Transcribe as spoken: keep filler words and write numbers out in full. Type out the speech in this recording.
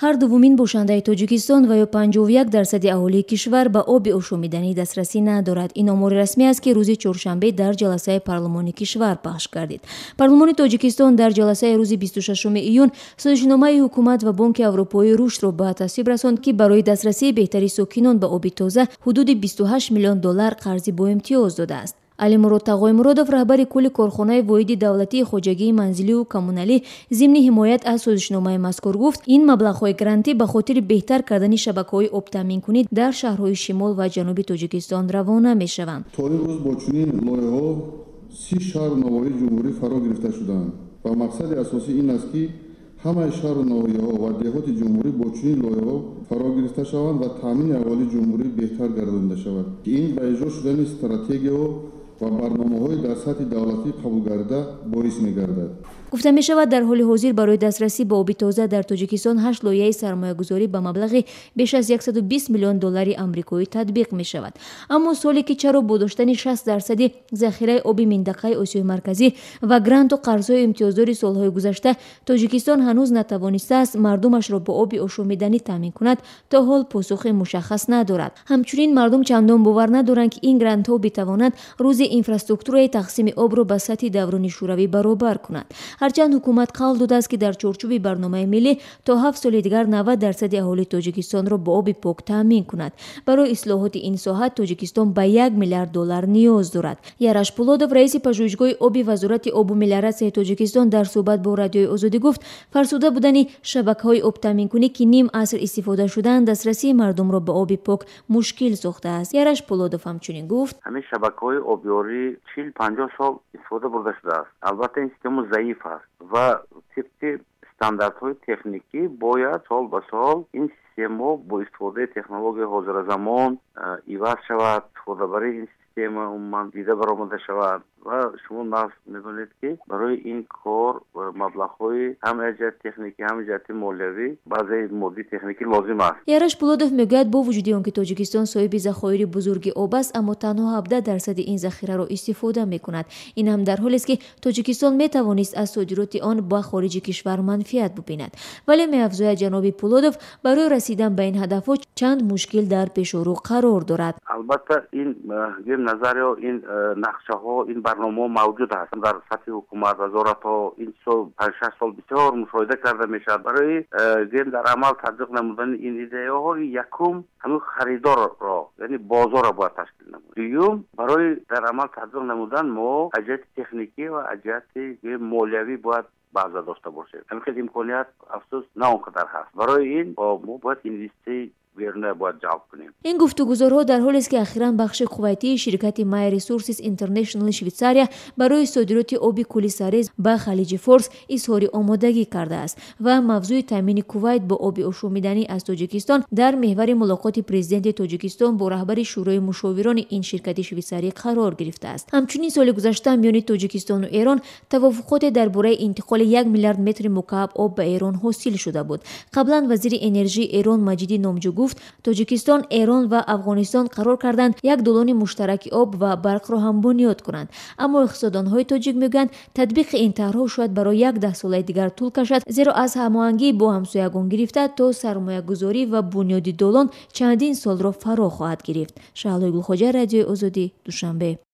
ҳар дуввумин бошандаи Тоҷикистон ва ё панҷоҳу як дарсади аҳолии кишвар ба оби ошомиданӣ дастрасӣ надорад. Ин омори расмӣ аст, ки рӯзи чоршанбе дар ҷаласаи парлумони кишвар пахш гардид. Парлумони Тоҷикистон дар ҷаласаи рӯзи бисту шашуми июн созишномаи ҳукумат ва Бонки Аврупои рушдро ба тасвиб расонд, ки барои дастрасии беҳтари сокинон ба оби тоза ҳудуди бисту ҳашт миллион доллар қарзи боимтиёз додааст. Алимурод Тағоимуродов, раҳбари кулли корхонаи воҳиди давлатии хоҷагии манзилию коммуналӣ, зимни ҳимоят аз созишномаи мазкур гуфт, ин маблағҳои грантӣ ба хотири беҳтар кардани шабакаҳои обтаъминкунӣ дар шаҳрҳои шимол ва ҷануби Тоҷикистон равона мешаванд. То имрӯз бо чунин лоиҳаҳо си шаҳру навоҳии ҷумҳурӣ фаро гирифта шудаанд ва мақсади асосӣ ин аст, ки ҳамаи шаҳру навоҳиҳо ва деҳоти ҷумҳурӣ бо чунин лоиҳаҳо фаро гирифта шаванд ва таъмини аҳолии ҷумҳурӣ беҳтар гардонида шавад, ки ин ба иҷро шудани стратегияҳо ва барномаҳои дар сатҳи давлатӣ қабул гардида боис мегардад. гуфта мешавад, дар ҳоли ҳозир барои дастрасӣ ба оби тоза дар Тоҷикистон ҳашт лоиҳаи сармоягузорӣ ба маблағи беш аз сад و بیست миллион доллари амрикоӣ татбиқ мешавад. Аммо соле ки чаро бо доштани шаст дарсади захираи оби минтақаи Осиёи Марказӣ ва гранту қарзҳои имтиёздори солҳои гузашта Тоҷикистон ҳанӯз натавонистааст мардумашро бо оби ошомиданӣ таъмин кунад, то ҳол посухи мушаххас надорад. Ҳамчунин мардум чандон бовар надоранд, ки ин грантҳо битавонанд рӯзи инфраструктураи тақсими обро ба сатҳи даврони шӯравӣ баробар кунад. ҳарчанд ҳукумат қавл додааст, ки дар чорчӯби барномаи миллӣ то ҳафт соли дигар навад дарсади аҳолии Тоҷикистонро бо оби пок таъмин кунад. Барои ислоҳоти ин соҳа Тоҷикистон ба як миллиард доллар ниёз дорад. Яраш Пулодов, раиси пажӯҳишгоҳи оби Вазорати обу мелиоратсияи Тоҷикистон, дар суҳбат бо Радиои Озодӣ гуфт, фарсуда будани шабакаҳои обтаъминкунӣ, ки ним аср истифода шудаанд, дастрасии мардумро ба оби пок мушкил сохтааст. Яраш Пулодов ҳамчунин гуфт: ҳамин шабакаҳои обёрӣ чил панҷоҳ сол истифода бурда шудааст. Албатта ин система заиф аст ва тибқи стандартҳои техникӣ бояд сол ба сол ин система бо истифодаи технологияи ҳозиразамон иваз шавад, истифодабарии ин система умуман дида баромада шавад ва шумо нағз мебинед, ки барои ин кор маблағҳои ҳам аз ҷиҳати техникӣ, ҳам аз ҷиҳати молиявӣ, баъзеи моддии техникӣ лозим аст. Яраш Пулодов мегӯяд, бо вуҷуди он ки Тоҷикистон соҳиби захоири бузурги об аст, аммо танҳо ҳабдаҳ дарсади ин захираро истифода мекунад. Ин ҳам дар ҳолест, ки Тоҷикистон метавонист аз содироти он ба хориҷи кишвар манфиат бубинад. Вале меафзояд ҷаноби Пулодов, барои расидан ба ин ҳадафҳо чанд мушкил дар пешорӯ қарор дорад. Албатта ин гирд назариё, ин нақшаҳо, ин барномаҳо мавҷуд аст дар сатҳи ҳукумат, вазоратҳо. Ин сол панҷ шаст сол бисёр мушоҳида карда мешавад. Барои гирд дар амал татбиқ намудани ин идеяҳои якум ҳамин харидорро, яъни бозорро бояд ташкил намуд. дуюм, барои дар амал татбиқ намудан мо аз ҷиҳати техникӣ ва аз ҷиҳати молиявӣ бояд баъза дошта бошем. ҳамин хел имконият афсӯс на он қадар ҳаст. Барои ин мо бояд инвестисияи беруна бояд ҷалб кунем. Ин гуфтугузорҳо дар ҳолест, ки ахиран бахши қувватии ширкати My Resources International Швейтсария барои содироти оби кулисарез ба халиҷи Форс изҳори омодагӣ кардааст ва мавзӯи таъмини Кувайт бо оби ошомиданӣ аз Тоҷикистон дар меҳвари мулоқоти президенти Тоҷикистон бо раҳбари шӯрои мушовирони ин ширкати швейтсарӣ қарор гирифтааст. Ҳамчунин соли гузашта миёни Тоҷикистону Эрон тавофуқоте дар бораи интиқоли як миллиард метри мукааб об ба Эрон ҳосил шуда буд. Қаблан вазири энержии Эрон Маҷиди Номҷӯ гуфт, Тоҷикистон, Эрон ва Афғонистон қарор карданд як долони муштараки об ва барқро ҳам бунёд кунанд. Аммо иқтисоддонҳои тоҷик мегӯянд, татбиқи ин тарҳҳо шояд барои як даҳсолаи дигар тӯл кашад, зеро аз ҳамоҳангӣ бо ҳамсоягон гирифта то сармоягузорӣ ва бунёди долон чандин солро фаро хоҳад гирифт. Шаҳлои Гулхоҷа, Радиои Озодӣ, Душанбе.